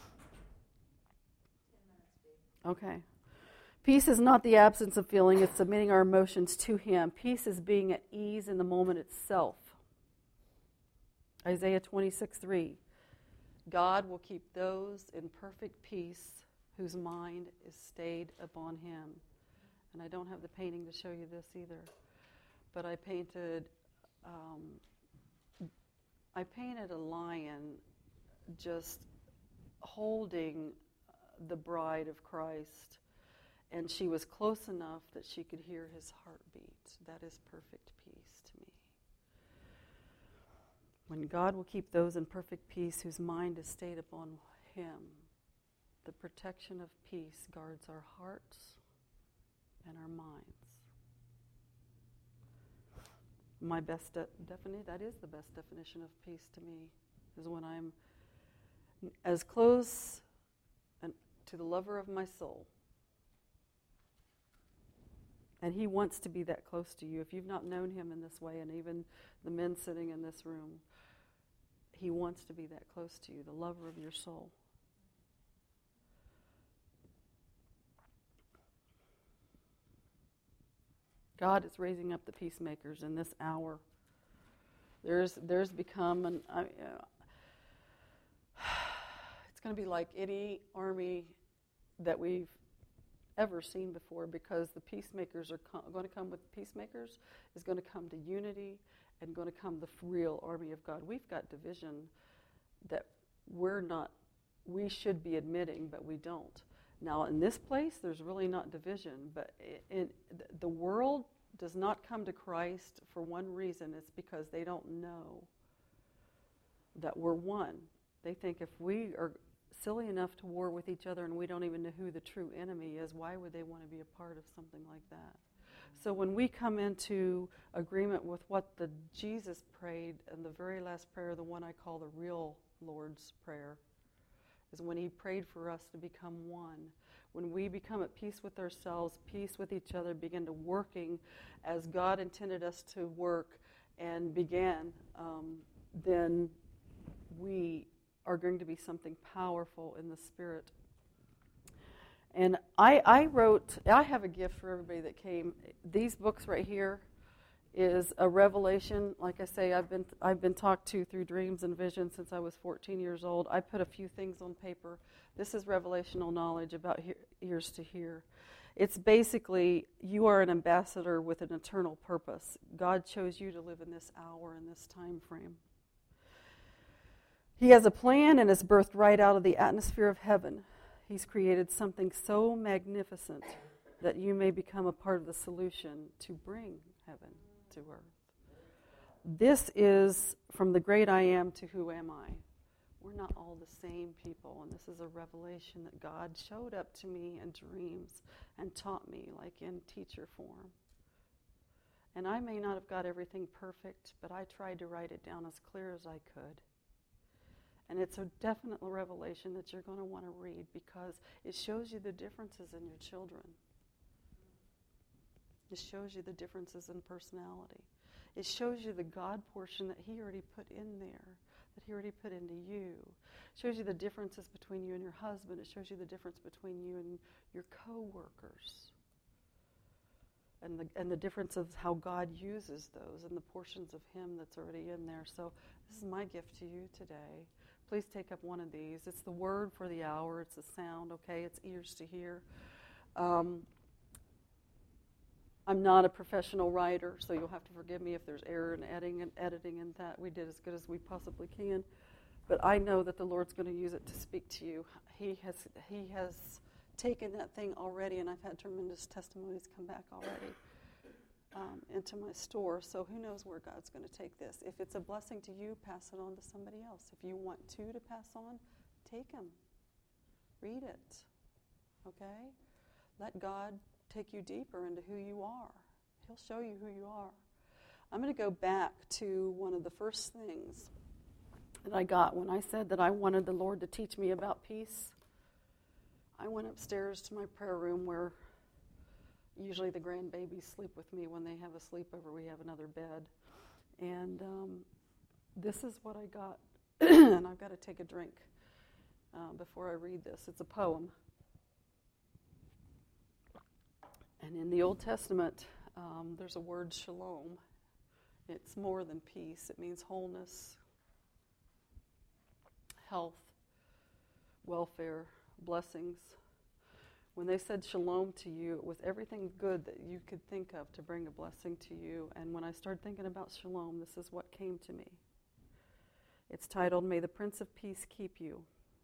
Okay. Peace is not the absence of feeling, it's submitting our emotions to Him. Peace is being at ease in the moment itself. Isaiah twenty-six three. God will keep those in perfect peace whose mind is stayed upon Him. And I don't have the painting to show you this either. But I painted, um, I painted a lion just holding the bride of Christ, and she was close enough that she could hear his heartbeat. That is perfect peace to me. When God will keep those in perfect peace whose mind is stayed upon Him, the protection of peace guards our hearts and our minds. My best de- definition, that is the best definition of peace to me, is when I'm as close and to the lover of my soul. And He wants to be that close to you. If you've not known Him in this way, and even the men sitting in this room, He wants to be that close to you, the lover of your soul. God is raising up the peacemakers in this hour. There's there's become an I, uh, it's going to be like any army that we've ever seen before, because the peacemakers are co- going to come with peacemakers, is going to come to unity, and going to come the real army of God. We've got division that we're not, we should be admitting, but we don't. Now, in this place, there's really not division, but in, in the world does not come to Christ for one reason. It's because they don't know that we're one. They think if we are silly enough to war with each other and we don't even know who the true enemy is, why would they want to be a part of something like that? So when we come into agreement with what the Jesus prayed in the very last prayer, the one I call the real Lord's Prayer, is when He prayed for us to become one. When we become at peace with ourselves, peace with each other, begin to working as God intended us to work and began, um, then we are going to be something powerful in the Spirit. And I, I wrote, I have a gift for everybody that came. These books right here is a revelation. Like I say, I've been I've been talked to through dreams and visions since I was fourteen years old. I put a few things on paper. This is revelational knowledge about he- ears to hear. It's basically, you are an ambassador with an eternal purpose. God chose you to live in this hour, in this time frame. He has a plan and is birthed right out of the atmosphere of heaven. He's created something so magnificent that you may become a part of the solution to bring heaven to earth. This is from the great I am to who am I. We're not all the same people, and this is a revelation that God showed up to me in dreams and taught me, like in teacher form. And I may not have got everything perfect, but I tried to write it down as clear as I could. And it's a definite revelation that you're going to want to read, because it shows you the differences in your children. It shows you the differences in personality. It shows you the God portion that He already put in there, that He already put into you. It shows you the differences between you and your husband. It shows you the difference between you and your co-workers. and the, and the difference of how God uses those and the portions of Him that's already in there. So this is my gift to you today. Please take up one of these. It's the word for the hour. It's the sound, okay? It's ears to hear. Um, I'm not a professional writer, so you'll have to forgive me if there's error in editing and editing and that. We did as good as we possibly can. But I know that the Lord's going to use it to speak to you. He has He has taken that thing already, and I've had tremendous testimonies come back already um, into my store. So who knows where God's going to take this. If it's a blessing to you, pass it on to somebody else. If you want two to pass on, take them. Read it. Okay? Let God take you deeper into who you are. He'll show you who you are. I'm going to go back to one of the first things that I got when I said that I wanted the Lord to teach me about peace. I went upstairs to my prayer room where usually the grandbabies sleep with me. When they have a sleepover, we have another bed. And um, this is what I got. And I've got to take a drink uh, before I read this. It's a poem. And in the Old Testament, um, there's a word shalom. It's more than peace. It means wholeness, health, welfare, blessings. When they said shalom to you, it was everything good that you could think of to bring a blessing to you. And when I started thinking about shalom, this is what came to me. It's titled, May the Prince of Peace Keep You.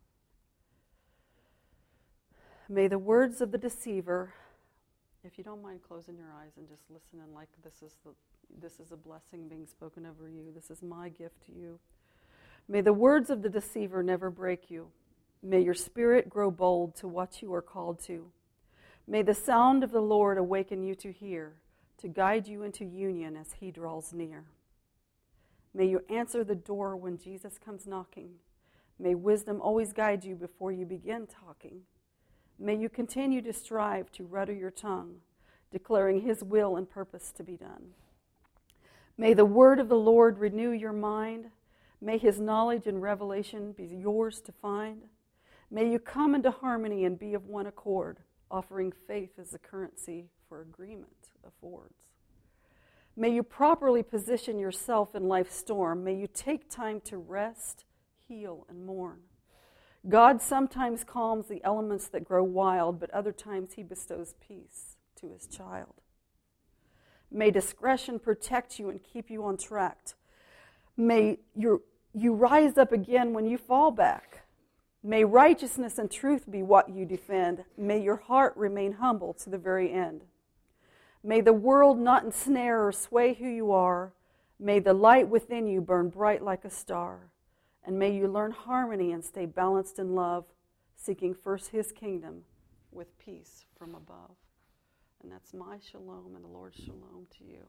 May the words of the deceiver, if you don't mind closing your eyes and just listening like this is the, this is a blessing being spoken over you. This is my gift to you. May the words of the deceiver never break you. May your spirit grow bold to what you are called to. May the sound of the Lord awaken you to hear, to guide you into union as He draws near. May you answer the door when Jesus comes knocking. May wisdom always guide you before you begin talking. May you continue to strive to rudder your tongue, declaring His will and purpose to be done. May the word of the Lord renew your mind. May His knowledge and revelation be yours to find. May you come into harmony and be of one accord, offering faith as the currency for agreement affords. May you properly position yourself in life's storm. May you take time to rest, heal, and mourn. God sometimes calms the elements that grow wild, but other times He bestows peace to His child. May discretion protect you and keep you on track. May your, you rise up again when you fall back. May righteousness and truth be what you defend. May your heart remain humble to the very end. May the world not ensnare or sway who you are. May the light within you burn bright like a star. And may you learn harmony and stay balanced in love, seeking first His kingdom with peace from above. And that's my shalom and the Lord's shalom to you.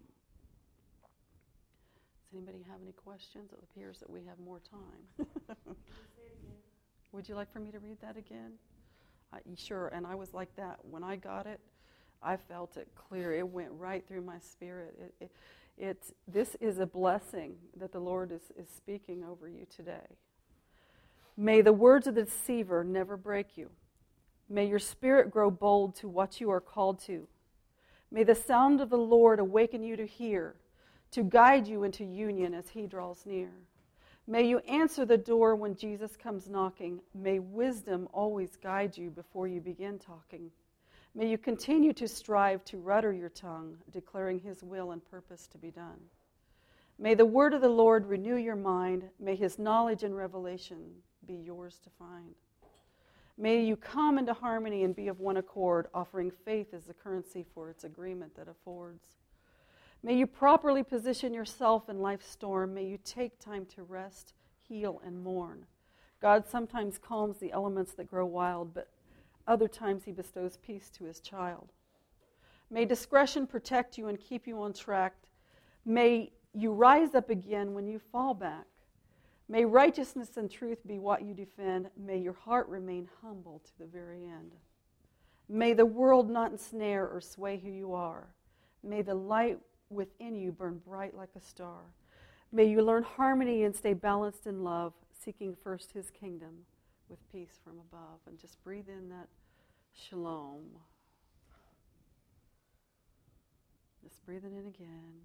Does anybody have any questions? It appears that we have more time. Would you like for me to read that again? Uh, sure, and I was like that. When I got it, I felt it clear. It went right through my spirit. It, it, it, this is a blessing that the Lord is, is speaking over you today. May the words of the deceiver never break you. May your spirit grow bold to what you are called to. May the sound of the Lord awaken you to hear, to guide you into union as He draws near. May you answer the door when Jesus comes knocking. May wisdom always guide you before you begin talking. May you continue to strive to rudder your tongue, declaring His will and purpose to be done. May the word of the Lord renew your mind. May His knowledge and revelation be yours to find. May you come into harmony and be of one accord, offering faith as the currency for its agreement that affords. May you properly position yourself in life's storm. May you take time to rest, heal, and mourn. God sometimes calms the elements that grow wild, but other times He bestows peace to His child. May discretion protect you and keep you on track. May you rise up again when you fall back. May righteousness and truth be what you defend. May your heart remain humble to the very end. May the world not ensnare or sway who you are. May the light within you burn bright like a star. May you learn harmony and stay balanced in love, seeking first His kingdom with peace from above. And just breathe in that shalom. Just breathing in again.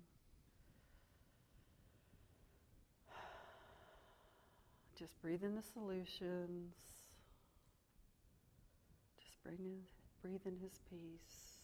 Just breathe in the solutions. Just bring in, breathe in his peace.